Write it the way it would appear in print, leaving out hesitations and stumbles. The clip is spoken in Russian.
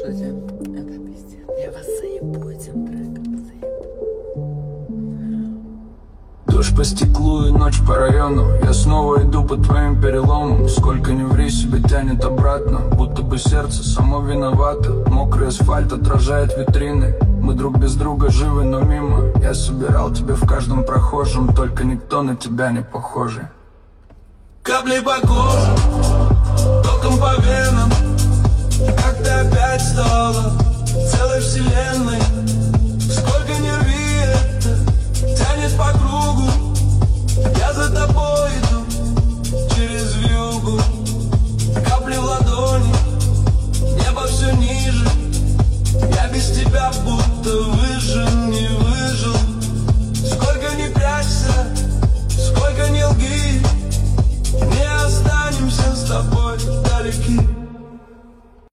Слушайте, это пиздец. Я вас заебу этим треком, Дождь по стеклу и ночь по району. Я снова иду по твоим переломам. Сколько не ври, себя тянет обратно. Будто бы сердце само виновато. Мокрый асфальт отражает витрины. Мы друг без друга живы, но мимо. Я собирал тебя в каждом прохожем, только никто на тебя не похожий. Капли по коже, током по венам. Как ты опять стала